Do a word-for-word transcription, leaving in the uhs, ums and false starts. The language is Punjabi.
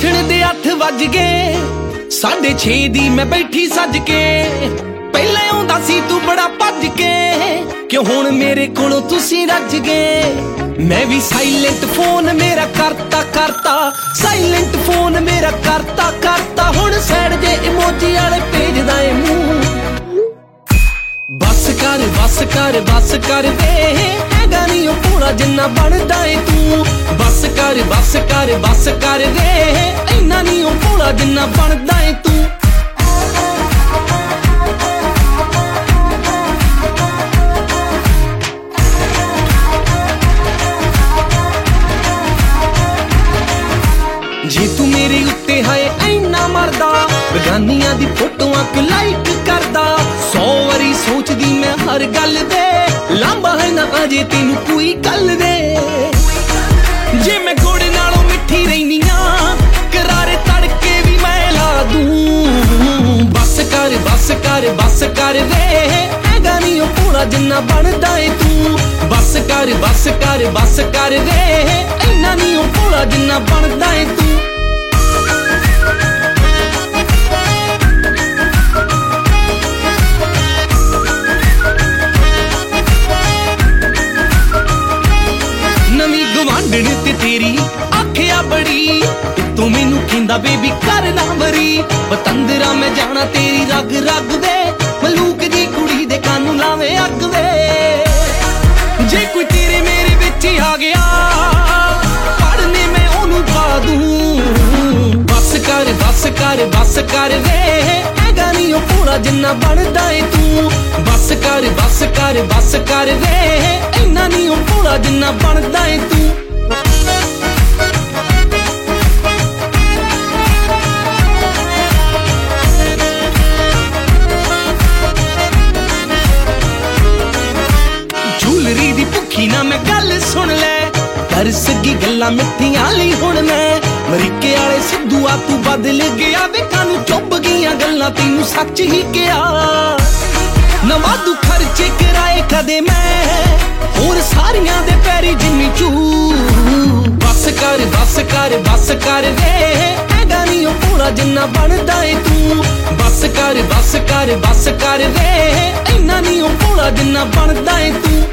ਉੱਠਣ ਦੇ ਅੱਠ ਵੱਜ ਗਏ, ਸਾਢੇ ਛੇ ਦੀ ਮੈਂ ਬੈਠੀ ਸੱਜ ਕੇ। ਪਹਿਲਾਂ ਆਉਂਦਾ ਸੀ ਤੂੰ ਬੜਾ ਭੱਜ ਕੇ, ਕਿਉਂ ਹੁਣ ਮੇਰੇ ਕੋਲੋਂ ਤੁਸੀਂ ਰੱਜ ਗਏ। ਮੈਂ ਵੀ ਸਾਇਲੈਂਟ ਫੋਨ ਮੇਰਾ ਕਰਤਾ ਕਰਤਾ, ਸਾਇਲੈਂਟ ਫੋਨ ਮੇਰਾ ਕਰਤਾ ਕਰਤਾ। ਹੁਣ ਸਾਈਡ ਦੇ ਇਮੋਜੀ ਵਾਲੇ ਭੇਜਦਾ ਏ ਮੂੰਹ। ਬਸ ਕਰ ਬਸ ਕਰ ਬਸ ਕਰ ਵੇ, ਹੈਗਾ ਨੀ ਉਹ ਭੋਲਾ ਜਿੰਨਾ ਬਣਦਾ ਏ ਤੂੰ। ਬਸ ਕਰ ਬਸ ਕਰ ਬਸ ਕਰ ਵੇ, ਇੰਨਾ ਨੀ ਉਹ ਭੋਲਾ ਜਿੰਨਾ ਬਣਦਾ ਏ ਤੂੰ। ਜੇ ਤੂੰ ਮੇਰੇ ਉੱਤੇ ਹਾਏ ਇੰਨਾ ਮਰਦਾ, ਬੇਗਾਨੀਆਂ ਦੀ ਫੋਟੋਆਂ ਕਿ ਲਾਈਕ ਕਰਦਾ। ਸੌ ਵਾਰੀ ਸੋਚਦੀ ਮੈਂ ਹਰ ਗੱਲ ਦੇ, ਲਾਂਬਾ ਹੈ ਨਾ ਅਜੇ ਤੈਨੂੰ ਕੋਈ ਗੱਲ ਦੇ। ਜੇ ਮੈਂ ਗੁੜ ਨਾਲੋਂ ਮਿੱਠੀ ਰਹਿਨੀ ਆ, ਕਰਾਰੇ ਤੜਕੇ ਵੀ ਮੈਂ ਲਾ ਦੂੰ। ਬਸ ਕਰ ਬਸ ਕਰ ਬਸ ਕਰ ਵੇ, ਹੈਗਾ ਨੀ ਉਹ ਭੋਲਾ ਜਿੰਨਾ ਬਣਦਾ ਏ ਤੂੰ। ਬਸ ਕਰ ਬਸ ਕਰ ਬਸ ਕਰ ਵੇ, ਇੰਨਾ ਨੀ ਉਹ ਭੋਲਾ ਜਿੰਨਾ ਬਣਦਾ ਏ ਤੂੰ। ਨਵੀਂ ਗਵਾਂਢਣ ਤੇ ਤੇਰੀ ਆਖਿਆ ਬੜੀ, ਤੂੰ ਮੈਨੂੰ ਕਹਿੰਦਾ ਬੇਬੀ ਕਰ ਨਾ ਮਰੀ। ਪਤੰਦਰਾ ਮੈਂ ਜਾਣਾ ਤੇਰੀ ਰਗ ਰਗ ਵੇ, ਮਲੂਕ ਦੀ ਕੁੜੀ ਦੇ ਕੰਨ ਲਾਵੇ ਅੱਗ ਵੇ। ਜੇ ਕੋਈ ਤੇਰੇ ਮੇਰੇ ਵਿੱਚ ਆ ਗਿਆ, ਪੜਨੇ ਮੈਂ ਉਹਨੂੰ ਪਾ ਦੂੰ। ਬਸ ਕਰ ਬਸ ਕਰ ਬਸ ਕਰ ਵੇ, ਹੈਗਾ ਨੀ ਉਹ ਭੋਲਾ ਜਿੰਨਾ ਬਣਦਾ ਏ ਤੂੰ। ਬਸ ਕਰ ਬਸ ਕਰ ਬਸ ਕਰ ਵੇ, ਇੰਨਾ ਨੀ ਉਹ ਭੋਲਾ ਜਿੰਨਾ ਬਣਦਾ ਏ ਤੂੰ। ਝੂਲਰੀ ਦੀ ਭੁੱਖੀ ਨਾ ਮੈਂ ਗੱਲ ਸੁਣ ਲੈ, ਕਰ ਸਕੀ ਗੱਲਾਂ ਮਿੱਠੀਆਂ ਲਈ ਹੁਣ ਮੈਂ। ਮਰੀਕੇ ਵਾਲੇ ਸਿੱਧੂ ਆ ਤੂੰ ਬਦਲ ਗਿਆ, ਵੇਖਾਂ ਨੂੰ ਚੁੱਭ ਗਈਆਂ ਗੱਲਾਂ ਤੈਨੂੰ ਸੱਚ ਹੀ ਕਿਹਾ। ਨਾ ਵਾਧੂ ਖਰਚੇ ਕਰਾਏ ਕਦੇ ਮੈਂ, ਹੋਰ ਸਾਰੀਆਂ ਦੇ ਪੈਰੀ ਜਿੰਨੀ ਚੂ। ਬਸ ਕਰ ਬਸ ਕਰ ਬਸ ਕਰ ਵੇ, ਹੈਗਾ ਨੀ ਉਹ ਭੋਲਾ ਜਿੰਨਾ ਬਣਦਾ ਏ ਤੂੰ। ਬਸ ਕਰ ਬਸ ਕਰ ਬਸ ਕਰ ਵੇ, ਇੰਨਾ ਨੀ ਉਹ ਭੋਲਾ ਜਿੰਨਾ ਬਣਦਾ ਏ ਤੂੰ।